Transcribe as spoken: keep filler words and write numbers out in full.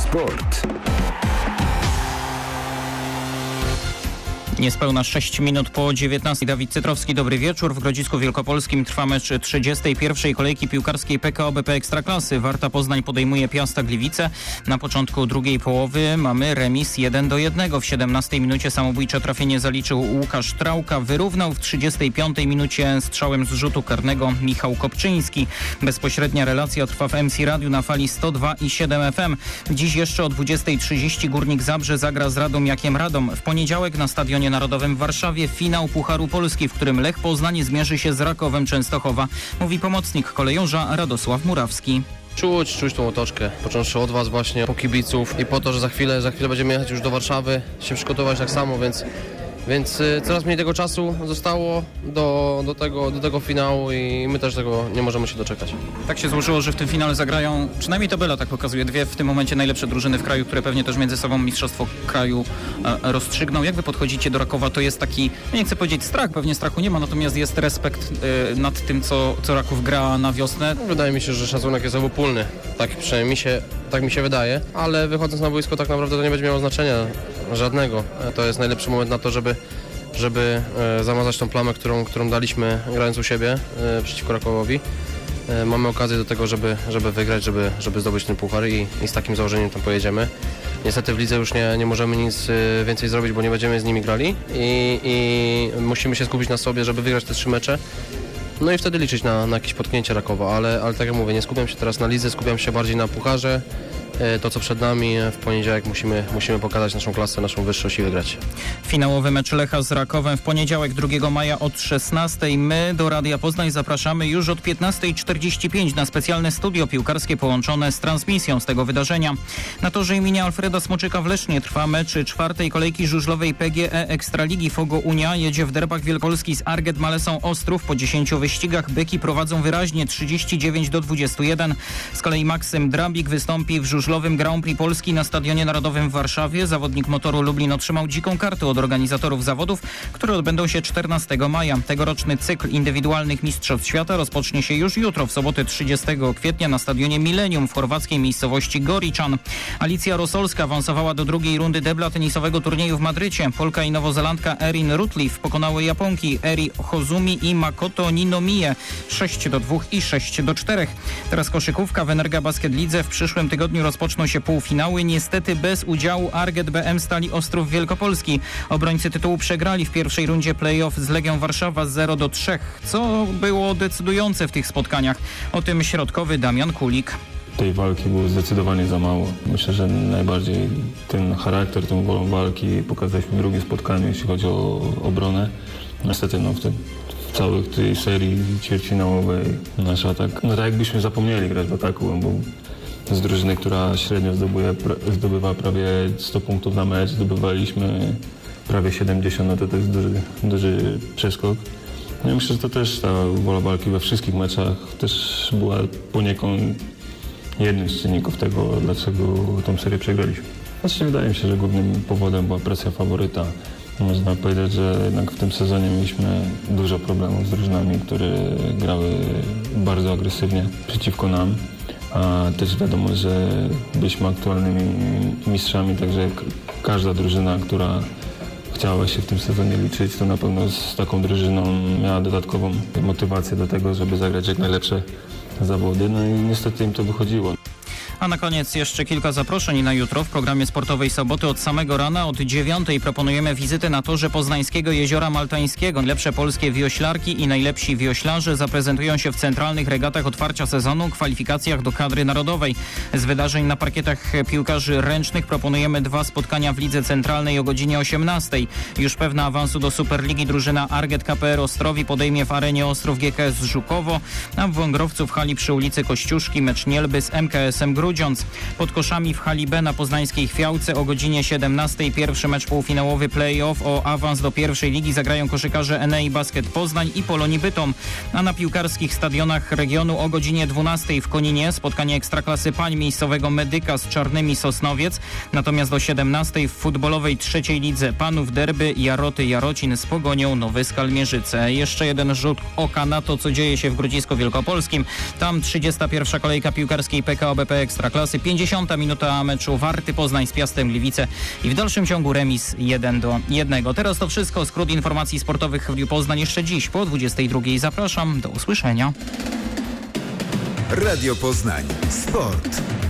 Sport. Niespełna sześć minut po dziewiętnastej. Dawid Cytrowski, dobry wieczór. W Grodzisku Wielkopolskim trwa mecz trzydziestej pierwszej kolejki piłkarskiej P K O B P Ekstraklasy. Warta Poznań podejmuje Piasta Gliwice. Na początku drugiej połowy mamy remis jeden do jednego. W siedemnastej minucie samobójcze trafienie zaliczył Łukasz Trałka. Wyrównał w trzydziestej piątej minucie strzałem z rzutu karnego Michał Kopczyński. Bezpośrednia relacja trwa w M C Radiu na fali sto dwa i siedem F M. Dziś jeszcze o dwudziestej trzydzieści Górnik Zabrze zagra z Radomiakiem Radom. W poniedziałek na Stadionie Narodowym w Warszawie finał Pucharu Polski, w którym Lech Poznań zmierzy się z Rakowem Częstochowa, mówi pomocnik kolejorza Radosław Murawski. Czuć, czuć tą otoczkę, począwszy od Was właśnie, po kibiców i po to, że za chwilę, za chwilę będziemy jechać już do Warszawy, się przygotować tak samo, więc, więc coraz mniej tego czasu zostało do, do, tego, do tego finału i my też tego nie możemy się doczekać. Tak się złożyło, że w tym finale zagrają, przynajmniej tabela tak pokazuje, dwie w tym momencie najlepsze drużyny w kraju, które pewnie też między sobą mistrzostwo kraju e, rozstrzygną. Jak wy podchodzicie do Rakowa? To jest taki, nie chcę powiedzieć strach, pewnie strachu nie ma, natomiast jest respekt e, nad tym, co, co Raków gra na wiosnę. Wydaje mi się, że szacunek jest obopólny, tak przynajmniej mi się, tak mi się wydaje, ale wychodząc na boisko tak naprawdę to nie będzie miało znaczenia żadnego. To jest najlepszy moment na to, żeby żeby e, zamazać tą plamę, którą, którą daliśmy grając u siebie e, przeciwko Rakowowi. E, mamy okazję do tego, żeby, żeby wygrać, żeby, żeby zdobyć ten puchar i, i z takim założeniem tam pojedziemy. Niestety w lidze już nie, nie możemy nic e, więcej zrobić, bo nie będziemy z nimi grali i, i musimy się skupić na sobie, żeby wygrać te trzy mecze. No i wtedy liczyć na, na jakieś potknięcie Rakowa, ale, ale tak jak mówię, nie skupiam się teraz na lidze, skupiam się bardziej na pucharze. To, co przed nami, w poniedziałek musimy, musimy pokazać naszą klasę, naszą wyższość i wygrać. Finałowy mecz Lecha z Rakowem w poniedziałek drugiego maja od szesnastej. My do Radia Poznań zapraszamy już od piętnastej czterdzieści pięć na specjalne studio piłkarskie połączone z transmisją z tego wydarzenia. Na torze imienia Alfreda Smoczyka w Lesznie trwa mecz czwartej kolejki żużlowej P G E Ekstraligi. Fogo Unia jedzie w derbach Wielkopolski z Arget Malesą Ostrów. Po dziesięciu wyścigach byki prowadzą wyraźnie trzydzieści dziewięć do dwudziestu jeden. Z kolei Maksym Drabik wystąpi w żużlowym Grand Prix Polski na Stadionie Narodowym w Warszawie. Zawodnik Motoru Lublin otrzymał dziką kartę od organizatorów zawodów, które odbędą się czternastego maja. Tegoroczny cykl indywidualnych Mistrzostw Świata rozpocznie się już jutro, w sobotę trzydziestego kwietnia na Stadionie Millennium w chorwackiej miejscowości Goričan. Alicja Rosolska awansowała do drugiej rundy debla tenisowego turnieju w Madrycie. Polka i nowozelandka Erin Rutliff pokonały Japonki Eri Hozumi i Makoto Ninomiye sześć do dwóch i sześć do czterech. Teraz koszykówka w Energa Basket Lidze. W przyszłym tygodniu rozpoczną się półfinały, niestety bez udziału Arget B M Stali Ostrów Wielkopolski. Obrońcy tytułu przegrali w pierwszej rundzie play-off z Legią Warszawa zero do trzech, co było decydujące w tych spotkaniach. O tym środkowy Damian Kulik. Tej walki było zdecydowanie za mało. Myślę, że najbardziej ten charakter, tę wolą walki pokazaliśmy w drugim spotkaniu, jeśli chodzi o obronę. Niestety no, w, te, w całej tej serii ćwierćfinałowej nasz atak, no tak jakbyśmy zapomnieli grać w ataku, bo z drużyny, która średnio zdobuje, zdobywa prawie sto punktów na mecz, zdobywaliśmy prawie siedemdziesiąt, no to to jest duży, duży przeskok. No i myślę, że to też ta wola walki we wszystkich meczach też była poniekąd jednym z czynników tego, dlaczego tą serię przegraliśmy. Znaczy, wydaje mi się, że głównym powodem była presja faworyta. Można powiedzieć, że jednak w tym sezonie mieliśmy dużo problemów z drużynami, które grały bardzo agresywnie przeciwko nam. A też wiadomo, że byliśmy aktualnymi mistrzami, także każda drużyna, która chciała się w tym sezonie liczyć, to na pewno z taką drużyną miała dodatkową motywację do tego, żeby zagrać jak najlepsze zawody. No i niestety im to wychodziło. A na koniec jeszcze kilka zaproszeń na jutro. W programie sportowej soboty od samego rana od dziewiątej proponujemy wizytę na torze Poznańskiego Jeziora Maltańskiego. Najlepsze polskie wioślarki i najlepsi wioślarze zaprezentują się w centralnych regatach otwarcia sezonu, kwalifikacjach do kadry narodowej. Z wydarzeń na parkietach piłkarzy ręcznych proponujemy dwa spotkania w Lidze Centralnej o godzinie osiemnastej. Już pewna awansu do Superligi drużyna Arget K P R Ostrowi podejmie w arenie Ostrów G K S Żukowo, a w Wągrowcu w hali przy ulicy Kościuszki mecz Nielby z M K S-em Grudziądz. Pod koszami w hali B na poznańskiej Chwiałce o godzinie siedemnastej pierwszy mecz półfinałowy play-off o awans do pierwszej ligi zagrają koszykarze Enei Basket Poznań i Polonii Bytom. A na piłkarskich stadionach regionu o godzinie dwunastej w Koninie spotkanie Ekstraklasy pań miejscowego Medyka z Czarnymi Sosnowiec. Natomiast o siedemnastej w futbolowej trzeciej lidze panów derby Jaroty Jarocin z Pogonią Nowy Skalmierzyce. Jeszcze jeden rzut oka na to, co dzieje się w Grodzisku Wielkopolskim. Tam trzydziesta pierwsza kolejka piłkarskiej P K O B P Ekstraklasy Ekstraklasy. pięćdziesiąta minuta meczu Warty Poznań z Piastem Gliwice i w dalszym ciągu remis jeden do jednego. Teraz to wszystko. Skrót informacji sportowych w Radiu Poznań jeszcze dziś po dwudziestej drugiej. Zapraszam. Do usłyszenia. Radio Poznań. Sport.